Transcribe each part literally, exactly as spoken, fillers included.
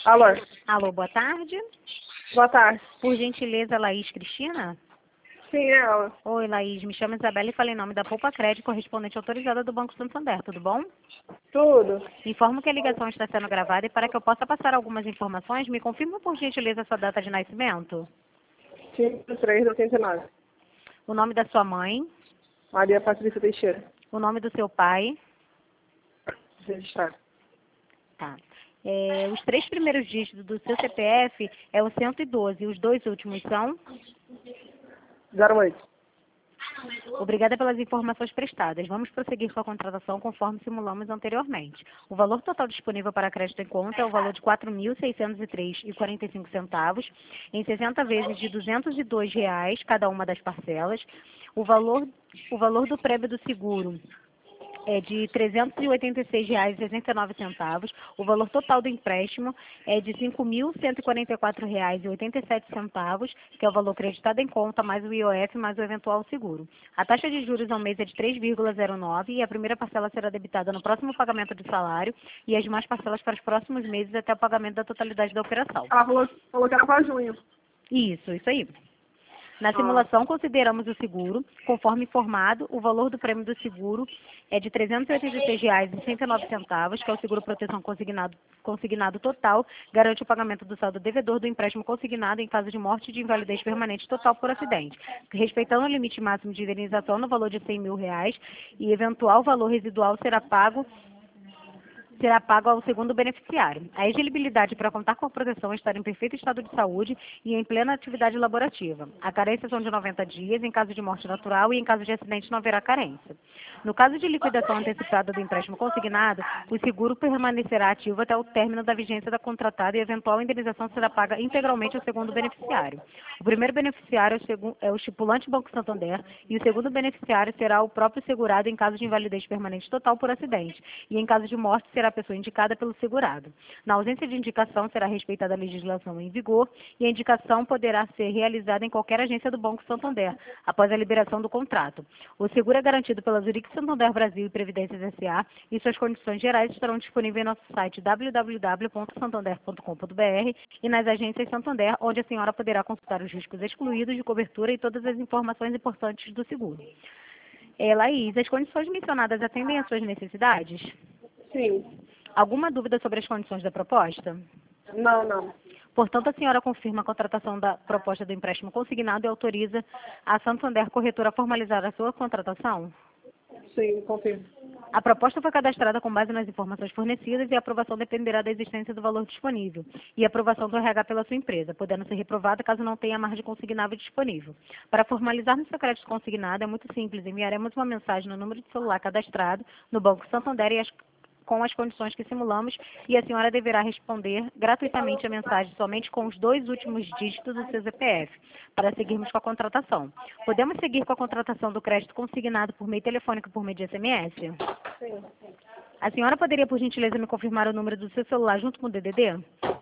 Alô, Alô, boa tarde. boa tarde. Por gentileza, Laís Cristina? Sim, é ela. Oi, Laís, me chamo Isabela e falei em nome da Poupa Crédito, correspondente autorizada do Banco Santander, tudo bom? Tudo. Informo que a ligação está sendo gravada e para que eu possa passar algumas informações, me confirma por gentileza a sua data de nascimento, cinco três de oitenta e nove. o nome da sua mãe, Maria Patrícia Teixeira. o nome do seu pai, Registrado. tá. É, os três primeiros dígitos do seu C P F é o cento e doze e os dois últimos são? zero oito. Obrigada pelas informações prestadas. Vamos prosseguir com a contratação conforme simulamos anteriormente. O valor total disponível para crédito em conta é o valor de quatro mil seiscentos e três reais e quarenta e cinco centavos, em sessenta vezes de duzentos e dois reais cada uma das parcelas. O valor, o valor do prêmio do seguro é de trezentos e oitenta e seis reais e sessenta e nove centavos. O valor total do empréstimo é de cinco mil cento e quarenta e quatro reais e oitenta e sete centavos, que é o valor creditado em conta, mais o I O F, mais o eventual seguro. A taxa de juros ao mês é de três vírgula zero nove e a primeira parcela será debitada no próximo pagamento do salário e as demais parcelas para os próximos meses até o pagamento da totalidade da operação. Ela falou, falou que era para junho. Isso, isso aí. Na Ah. simulação, consideramos o seguro. Conforme informado, o valor do prêmio do seguro é de trezentos e oitenta e seis reais e sessenta e nove centavos, que é o seguro proteção consignado, consignado total, garante o pagamento do saldo devedor do empréstimo consignado em caso de morte e de invalidez permanente total por acidente, respeitando o limite máximo de indenização no valor de cem mil reais e eventual valor residual será pago será pago ao segundo beneficiário. A elegibilidade para contar com a proteção é estar em perfeito estado de saúde e em plena atividade laborativa. A carência são de noventa dias em caso de morte natural e em caso de acidente não haverá carência. No caso de liquidação antecipada do empréstimo consignado, o seguro permanecerá ativo até o término da vigência da contratada e a eventual indenização será paga integralmente ao segundo beneficiário. O primeiro beneficiário é o estipulante Banco Santander e o segundo beneficiário será o próprio segurado em caso de invalidez permanente total por acidente e em caso de morte será a pessoa indicada pelo segurado. Na ausência de indicação, será respeitada a legislação em vigor e a indicação poderá ser realizada em qualquer agência do Banco Santander, após a liberação do contrato. O seguro é garantido pela Zurich Santander Brasil e Previdências S A e suas condições gerais estarão disponíveis em nosso site w w w ponto santander ponto com ponto b r e nas agências Santander, onde a senhora poderá consultar os riscos excluídos de cobertura e todas as informações importantes do seguro. É, Laís, as condições mencionadas atendem às suas necessidades? Sim. Alguma dúvida sobre as condições da proposta? Não, não. Portanto, a senhora confirma a contratação da proposta do empréstimo consignado e autoriza a Santander Corretora a formalizar a sua contratação? Sim, confirmo. A proposta foi cadastrada com base nas informações fornecidas e a aprovação dependerá da existência do valor disponível e a aprovação do R H pela sua empresa, podendo ser reprovada caso não tenha margem consignável disponível. Para formalizarmos seu crédito consignado é muito simples, enviaremos uma mensagem no número de celular cadastrado no Banco Santander e as com as condições que simulamos e a senhora deverá responder gratuitamente a mensagem somente com os dois últimos dígitos do seu C P F, para seguirmos com a contratação. Podemos seguir com a contratação do crédito consignado por meio telefônico por meio de S M S? Sim. A senhora poderia, por gentileza, me confirmar o número do seu celular junto com o D D D?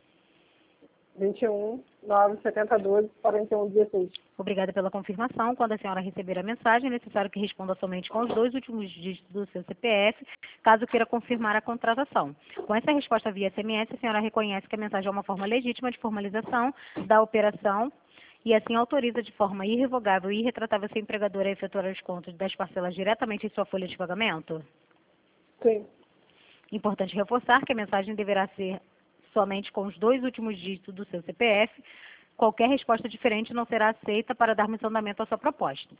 vinte e um, nove, setenta e dois, quarenta e um, dezesseis. Obrigada pela confirmação. Quando a senhora receber a mensagem, é necessário que responda somente com os dois últimos dígitos do seu C P F, caso queira confirmar a contratação. Com essa resposta via S M S, a senhora reconhece que a mensagem é uma forma legítima de formalização da operação e assim autoriza de forma irrevogável e irretratável seu empregador a efetuar os contos das parcelas diretamente em sua folha de pagamento? Sim. Importante reforçar que a mensagem deverá ser somente com os dois últimos dígitos do seu C P F. Qualquer resposta diferente não será aceita para darmos andamento à sua proposta.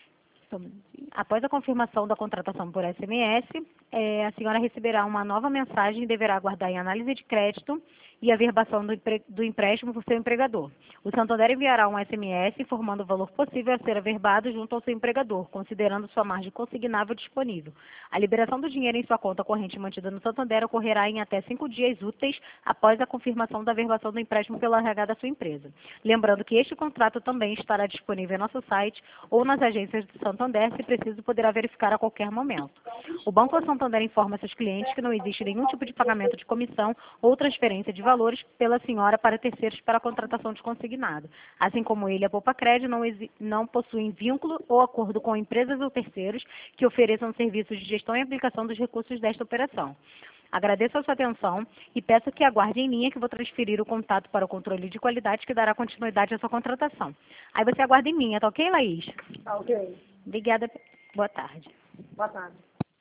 Após a confirmação da contratação por S M S, é, a senhora receberá uma nova mensagem e deverá aguardar em análise de crédito e a verbação do, empre, do empréstimo por seu empregador. O Santander enviará um S M S informando o valor possível a ser averbado junto ao seu empregador, considerando sua margem consignável disponível. A liberação do dinheiro em sua conta corrente mantida no Santander ocorrerá em até cinco dias úteis após a confirmação da verbação do empréstimo pelo R H da sua empresa. Lembrando que este contrato também estará disponível em nosso site ou nas agências do Santander, se preciso, poderá verificar a qualquer momento. O Banco Santander informa seus clientes que não existe nenhum tipo de pagamento de comissão ou transferência de valores pela senhora para terceiros para a contratação de consignado. Assim como ele, a Poupa Crédito não, não possuem vínculo ou acordo com empresas ou terceiros que ofereçam serviços de gestão e aplicação dos recursos desta operação. Agradeço a sua atenção e peço que aguarde em linha que vou transferir o contato para o controle de qualidade que dará continuidade à sua contratação. Aí você aguarda em linha, tá ok, Laís? Tá ok. Obrigada. Boa tarde. Boa tarde.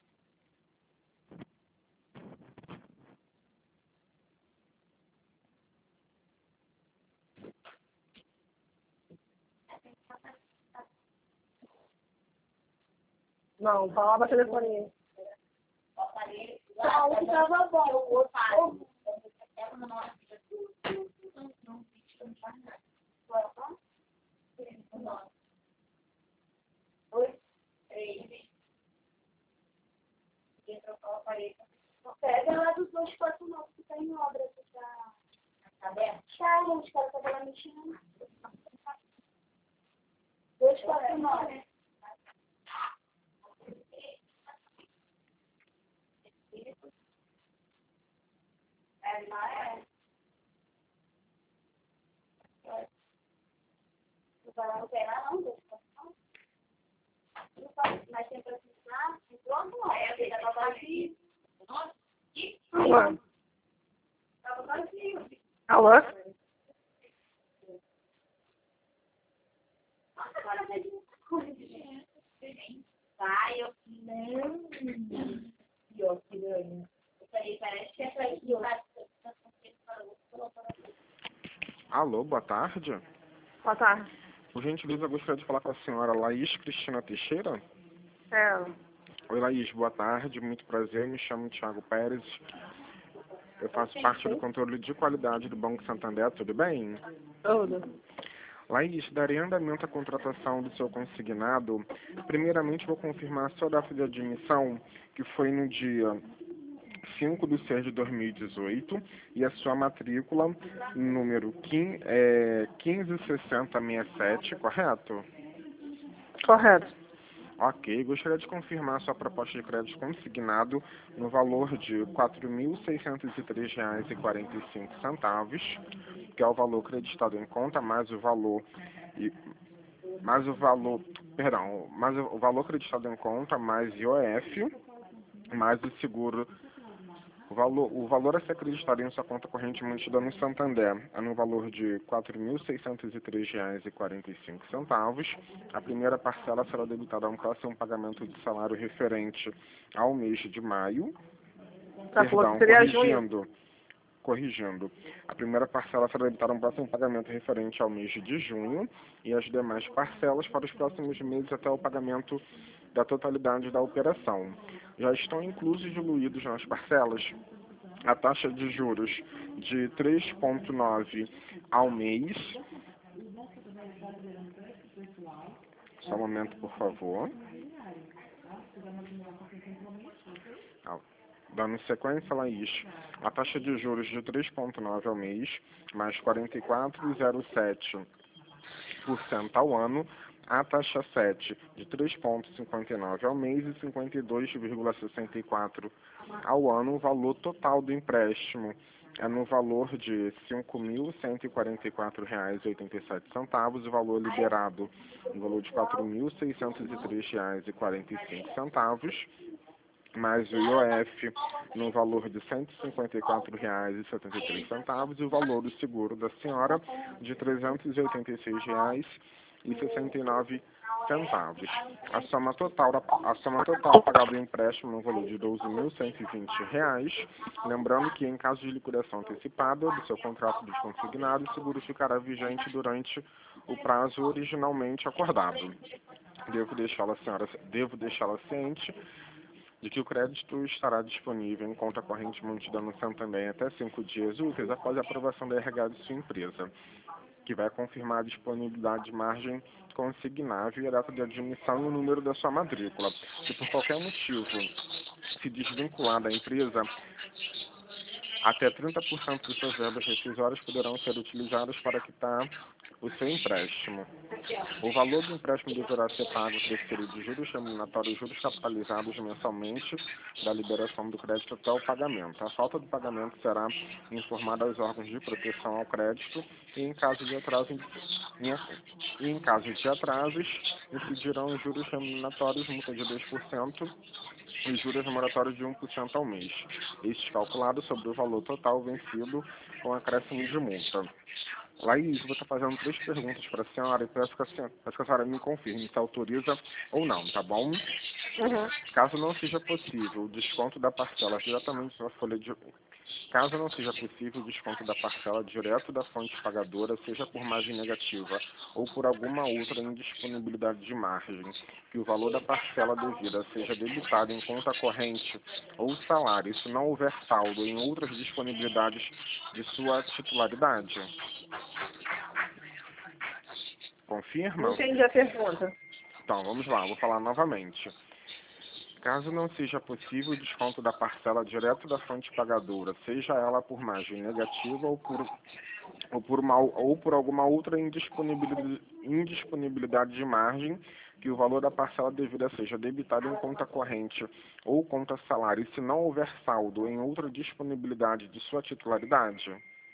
Não, falava telefonia. Não, o que tava bom, o outro. Dois, três. Pega lá dos dois quatro nove que tá em obra, que tá. Tá aberto? Tá, gente, quero saber lá mexendo. Dois quatro nove. É, lá é. Não vai lá operar, não, dois quatro nove. Não pode, mas tem pra precisar. Pronto, não. É, porque tava vazio. Alô? Tava vazio. Alô? Nossa, agora vai de coisa. Vai, eu não. E ó, que ganha. Isso aí parece que é pra ir. Alô, boa tarde. Boa tarde. Por gentileza, eu gostaria de falar com a senhora Laís Cristina Teixeira. É, Oi, Laís, boa tarde, muito prazer, me chamo Thiago Pérez. Eu faço parte do controle de qualidade do Banco Santander, tudo bem? tudo. Laís, darei andamento à contratação do seu consignado. Primeiramente, vou confirmar a sua data de admissão, que foi no dia cinco de seis de dois mil e dezoito, e a sua matrícula, número quinze, é, quinze sessenta sessenta e sete, correto? Correto. Ok, gostaria de confirmar a sua proposta de crédito consignado no valor de quatro mil seiscentos e três reais e quarenta e cinco centavos, que é o valor creditado em conta, mais o valor e mais o valor, perdão, mais o valor creditado em conta, mais I O F, mais o seguro. O valor, o valor a ser acreditado em sua conta corrente mantida no Santander é no valor de quatro mil seiscentos e três reais e quarenta e cinco centavos. A primeira parcela será debitada a um próximo pagamento de salário referente ao mês de maio. Tá, falou Perdão, que seria junho. corrigindo. Corrigindo. A primeira parcela será debitada a um próximo pagamento referente ao mês de junho e as demais parcelas para os próximos meses até o pagamento da totalidade da operação. Já estão inclusos e diluídos nas parcelas a taxa de juros de três vírgula nove ao mês. Só um momento, por favor. Dando sequência, Laís, a taxa de juros de três vírgula nove ao mês, mais quarenta e quatro vírgula zero sete por cento ao ano, a taxa sete de três vírgula cinquenta e nove ao mês e cinquenta e dois vírgula sessenta e quatro ao ano. O valor total do empréstimo é no valor de cinco mil cento e quarenta e quatro reais e oitenta e sete centavos, o valor liberado no valor de quatro mil seiscentos e três reais e quarenta e cinco centavos, mais o I O F no valor de cento e cinquenta e quatro reais e setenta e três centavos e o valor do seguro da senhora de trezentos e oitenta e seis reais e sessenta e nove centavos. A soma total, a soma total pagada do empréstimo no valor de doze mil cento e vinte reais. Lembrando que em caso de liquidação antecipada do seu contrato de consignado, o seguro ficará vigente durante o prazo originalmente acordado. Devo deixá-la, senhora, devo deixá-la ciente de que o crédito estará disponível em conta corrente mantida no Santander até cinco dias úteis após a aprovação da R H de sua empresa, que vai confirmar a disponibilidade de margem consignável e a data de admissão e o número da sua matrícula. Se por qualquer motivo se desvincular da empresa, Até trinta por cento dos seus verbas rescisórios poderão ser utilizados para quitar o seu empréstimo. O valor do empréstimo deverá ser pago transferido de juros remuneratórios e juros capitalizados mensalmente da liberação do crédito até o pagamento. A falta do pagamento será informada aos órgãos de proteção ao crédito e, em caso de atraso, em, e em caso de atrasos, incidirão juros remuneratórios, multa de dois por cento e juros moratórios de um por cento ao mês. Este calculado sobre o valor total vencido com acréscimo de multa. Laís, vou estar fazendo três perguntas para a senhora e peço que a senhora, peço que a senhora me confirme se autoriza ou não, tá bom? Uhum. Caso não seja possível o desconto da parcela diretamente na folha de... Caso não seja possível o desconto da parcela direto da fonte pagadora, seja por margem negativa ou por alguma outra indisponibilidade de margem, que o valor da parcela devida seja debitado em conta corrente ou salário, se não houver saldo em outras disponibilidades de sua titularidade. Confirma? Não entendi a pergunta. Então, vamos lá, vou falar novamente. Caso não seja possível o desconto da parcela direto da fonte pagadora, seja ela por margem negativa ou por, ou por, uma, ou por alguma outra indisponibilidade, indisponibilidade de margem, que o valor da parcela devida seja debitado em conta corrente ou conta salário, se não houver saldo em outra disponibilidade de sua titularidade.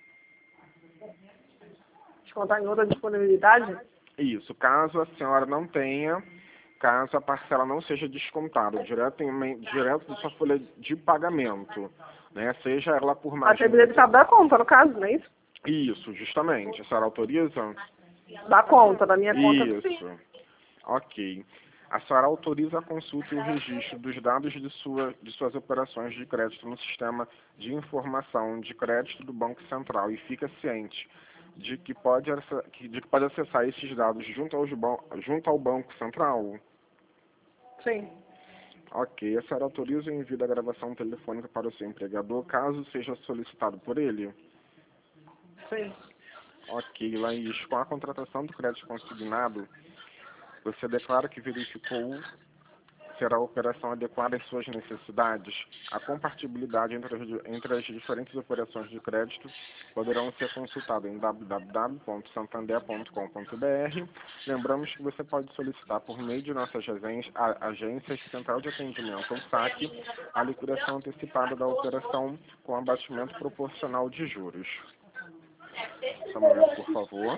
Descontar em outra disponibilidade? Isso, caso a senhora não tenha, caso a parcela não seja descontada direto, em, direto da sua folha de pagamento, né? Seja ela por A margem... ser debitado da conta, no caso, não é isso? Isso, justamente. A senhora autoriza? Da conta, da minha conta, sim. Isso. Ok. A senhora autoriza a consulta e o registro dos dados de, sua, de suas operações de crédito no sistema de informação de crédito do Banco Central e fica ciente de que pode, de que pode acessar esses dados junto, aos, junto ao Banco Central? Sim. Ok. A senhora autoriza o envio da gravação telefônica para o seu empregador, caso seja solicitado por ele? Sim. Ok, Laís. Com a contratação do crédito consignado, você declara que verificou se a operação adequada às suas necessidades. A compatibilidade entre as, entre as diferentes operações de crédito poderão ser consultadas em w w w ponto santander ponto com ponto b r. Lembramos que você pode solicitar por meio de nossas agências, agências Central de Atendimento ou S A C, a liquidação antecipada da operação com abatimento proporcional de juros. Só um momento, por favor.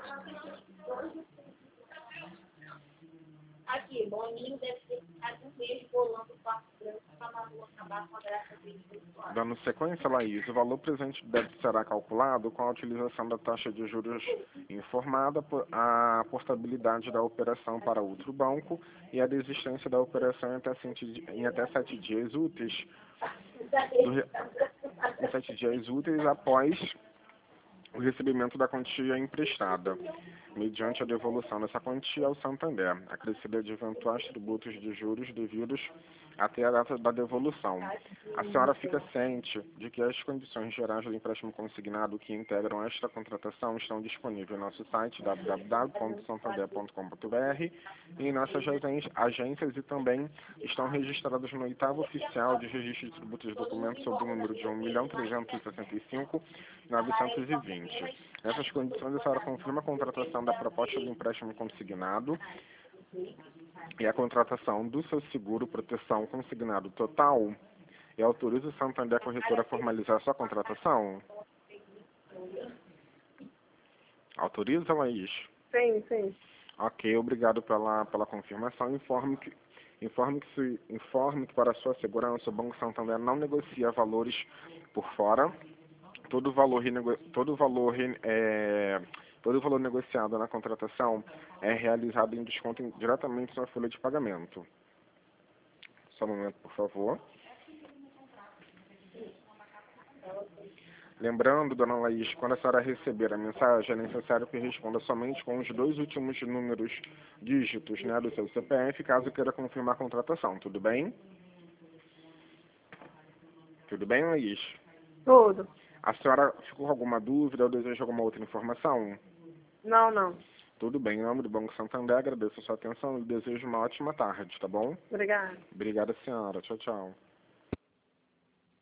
Aqui, Boninho deve ter ficado um mês bolando o quarto branco para a Malu acabar com a graça dele. Dando sequência, Laís, o valor presente deve será calculado com a utilização da taxa de juros informada, a portabilidade da operação para outro banco e a desistência da operação em até sete, em até sete dias úteis, do, em sete dias úteis após o recebimento da quantia emprestada, mediante a devolução dessa quantia ao Santander, acrescida de eventuais tributos de juros devidos até a data da devolução. A senhora fica ciente de que as condições gerais do empréstimo consignado que integram esta contratação estão disponíveis no nosso site w w w ponto santander ponto com ponto b r e em nossas agências e também estão registradas no oitavo oficial de registro de tributos de documentos sob o número de um milhão trezentos e sessenta e cinco mil novecentos e vinte. Nessas condições, a senhora confirma a contratação da proposta do empréstimo consignado e a contratação do seu seguro proteção consignado total e autoriza o Santander Corretora a formalizar sua contratação? Autoriza, Laís? Sim, sim. Ok, obrigado pela, pela confirmação. Informe que, informe, que se, informe que para sua segurança o Banco Santander não negocia valores por fora. Todo valor, todo valor é, todo valor negociado na contratação é realizado em desconto diretamente na folha de pagamento. Só um momento, por favor. Lembrando, dona Laís, quando a senhora receber a mensagem, é necessário que responda somente com os dois últimos números dígitos, né, do seu C P F, caso queira confirmar a contratação. Tudo bem? Tudo bem, Laís? Tudo. A senhora ficou com alguma dúvida ou deseja alguma outra informação? Não, não. Tudo bem. Em nome do Banco Santander, agradeço a sua atenção e desejo uma ótima tarde, tá bom? Obrigada. Obrigada, senhora. Tchau, tchau.